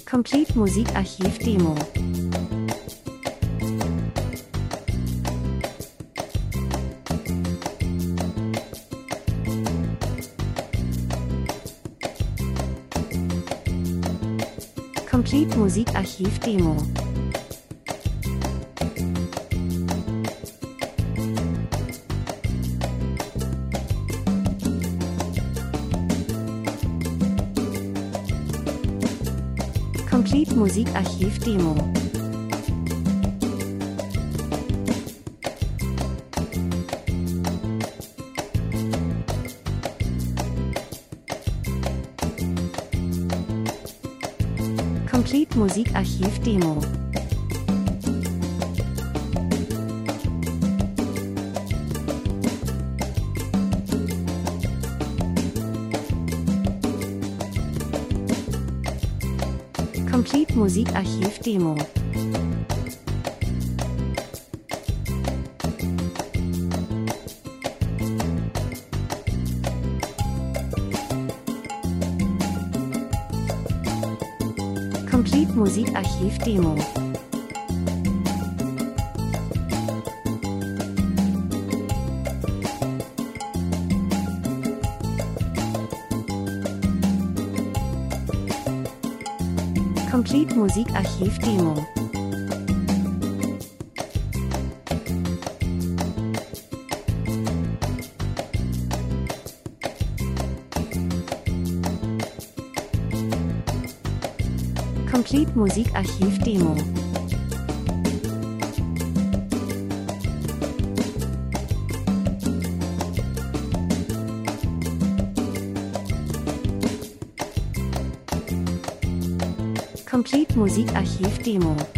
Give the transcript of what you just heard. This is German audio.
Complete Musikarchiv Demo. Complete Musikarchiv Demo. Complete Musikarchiv Demo. Complete Musikarchiv Demo. Complete Musikarchiv Demo. Complete Musikarchiv Demo. Complete Musikarchiv Demo. Complete Musikarchiv Demo. Complete Musikarchiv Demo.